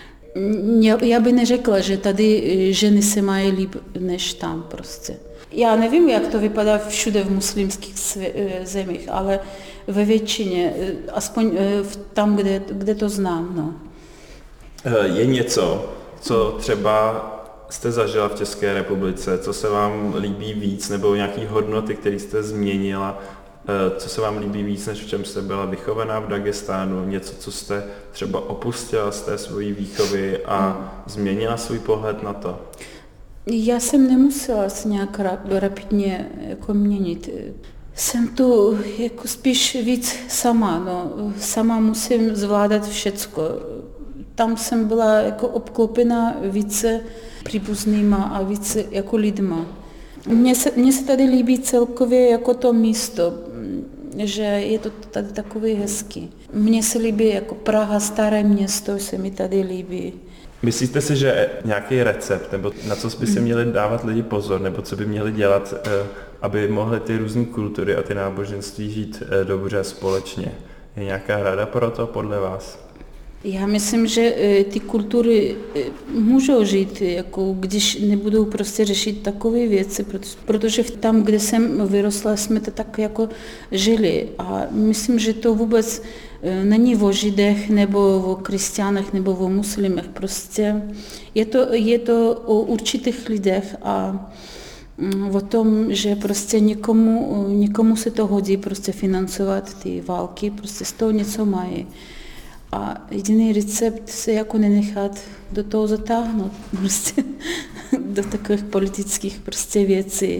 Speaker 6: já by neřekla, že tady ženy se mají líp než tam prostě. Já nevím, jak to vypadá všude v muslimských zemích, ale ve většině, aspoň tam, kde to znám. No.
Speaker 7: Je něco, co třeba jste zažila v České republice, co se vám líbí víc, nebo nějaké hodnoty, které jste změnila, co se vám líbí víc, než v čem jste byla vychovaná v Dagestánu, něco, co jste třeba opustila z té svojí výchovy a změnila svůj pohled na to?
Speaker 6: Já jsem nemusela se nějak rapidně jako měnit. Jsem tu jako spíš víc sama, no. Sama musím zvládat všecko. Tam jsem byla jako obklopena více příbuznýma a více jako lidma. Mně se tady líbí celkově jako to místo, že je to tady takový hezký. Mně se líbí jako Praha, staré město, se mi tady líbí.
Speaker 7: Myslíte si, že nějaký recept, nebo na co by si měli dávat lidi pozor, nebo co by měli dělat, aby mohly ty různé kultury a ty náboženství žít dobře společně? Je nějaká rada pro to podle vás?
Speaker 6: Já myslím, že ty kultury můžou žít, jako když nebudou prostě řešit takové věci, protože tam, kde jsem vyrostla, jsme to tak jako žili. A myslím, že to vůbec není o Židech, nebo o křesťanech, nebo o muslimech. Prostě je to o určitých lidech a o tom, že prostě někomu se to hodí prostě financovat ty války, prostě z toho něco mají. A jediný recept se jako nenechat do toho zatáhnout, prostě do takových politických prostě věcí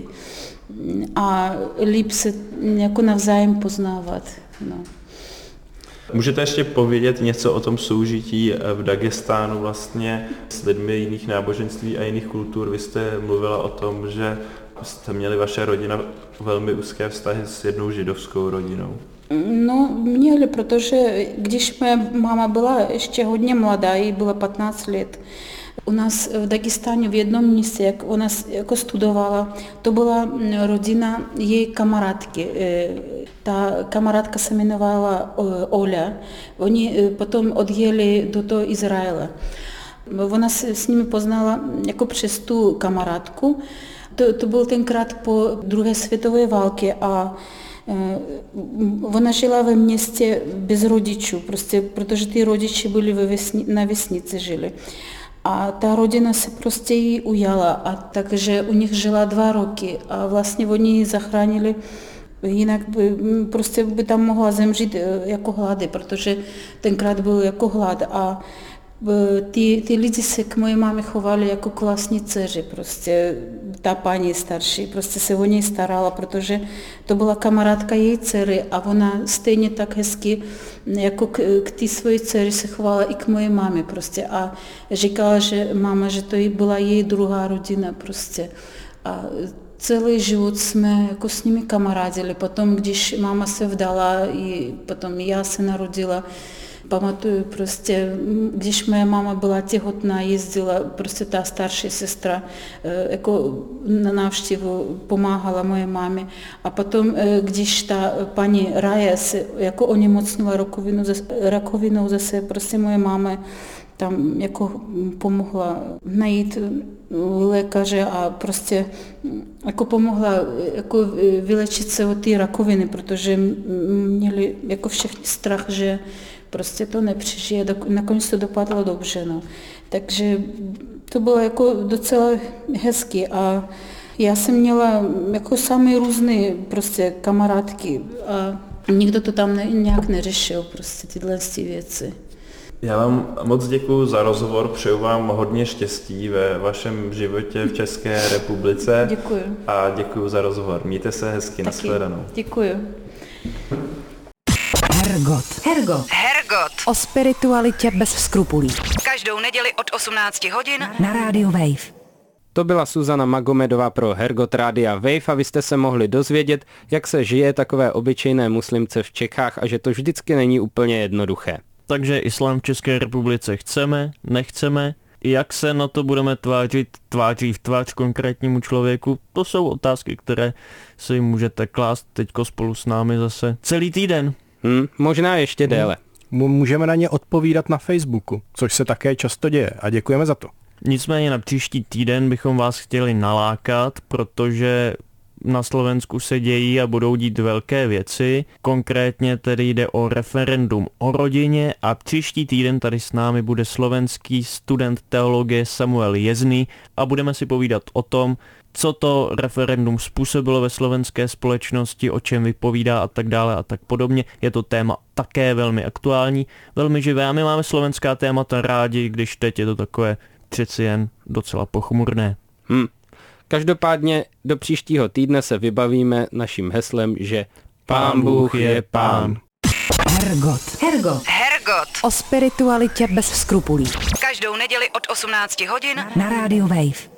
Speaker 6: a líp se jako navzájem poznávat. No.
Speaker 7: Můžete ještě povědět něco o tom soužití v Dagestánu vlastně s lidmi jiných náboženství a jiných kultur? Vy jste mluvila o tom, že jste měli vaše rodina velmi úzké vztahy s jednou židovskou rodinou.
Speaker 6: No, měli, protože když moje máma byla ještě hodně mladá, jí bylo 15 let, u nás v Dagestánu v jednom místě, jak ona jako studovala, to byla rodina její kamarádky. Ta kamarádka se jmenovala Oля. Oni potom odjeli do toho Izraele. Ona se s nimi poznala jako přes tu kamarádku. To byl tenkrát po druhé světové válce a ona žila ve městě bez rodičů, prostě, protože ty rodiče byli na vesnici žili. A ta rodina se prostě jí ujala, a takže u nich žila 2 roky a vlastně oni ji zachránili, jinak by tam mohla zemřít jako hlady, protože tenkrát byl jako hlad a ty lidi se k mojí mámě chovali jako k vlastní dceři, prostě ta paní starší, prostě se o něj starala, protože to byla kamarádka její dcery a ona stejně tak hezky jako k té své dceři se chovala i k mojí mámě prostě a říkala, že máma, že to byla její druhá rodina prostě a celý život jsme jako s nimi kamarádili, potom když máma se vdala i potom já se narodila. Pamatuju prostě, když moje máma byla těhotná, jezdila prostě ta starší sestra jako na návštěvu, pomáhala moje mámě. A potom, když ta paní Raje se jako onemocnila rakovinou zase, prostě moje máma tam jako pomohla najít lékaře a prostě jako pomohla jako vylečit se od té rakoviny, protože měli jako všichni strach, že prostě to nepřežije, nakonec to dopadlo dobře, no. Takže to bylo jako docela hezky a já jsem měla jako samý různý prostě kamarádky a nikdo to tam nějak neřešil, prostě tyhle věci.
Speaker 7: Já vám moc děkuju za rozhovor, přeju vám hodně štěstí ve vašem životě v České republice.
Speaker 6: Děkuju.
Speaker 7: A děkuju za rozhovor. Mějte se hezky, nashledanou.
Speaker 6: Děkuju.
Speaker 1: Hergot. O spiritualitě bez skrupulí.
Speaker 8: Každou neděli od 18 hodin
Speaker 1: na rádiu Wave.
Speaker 3: To byla Zuzana Magomedová pro Hergot Rádia Wave a vy jste se mohli dozvědět, jak se žije takové obyčejné muslimce v Čechách a že to vždycky není úplně jednoduché.
Speaker 2: Takže islám v České republice chceme, nechceme, jak se na to budeme tvářit tváří v tvář konkrétnímu člověku, to jsou otázky, které si můžete klást teďko spolu s námi zase celý týden.
Speaker 3: Možná ještě déle.
Speaker 5: Můžeme na ně odpovídat na Facebooku, což se také často děje a děkujeme za to.
Speaker 2: Nicméně na příští týden bychom vás chtěli nalákat, protože na Slovensku se dějí a budou dít velké věci. Konkrétně tedy jde o referendum o rodině a příští týden tady s námi bude slovenský student teologie Samuel Jezný a budeme si povídat o tom, co to referendum způsobilo ve slovenské společnosti, o čem vypovídá a tak dále a tak podobně. Je to téma také velmi aktuální, velmi živé a my máme slovenská témata rádi, když teď je to takové přeci jen docela pochmurné.
Speaker 3: Každopádně do příštího týdne se vybavíme naším heslem, že Pán Bůh je Pán.
Speaker 1: Hergot. O spiritualitě bez skrupulí.
Speaker 8: Každou neděli od 18 hodin
Speaker 1: na rádiu Wave.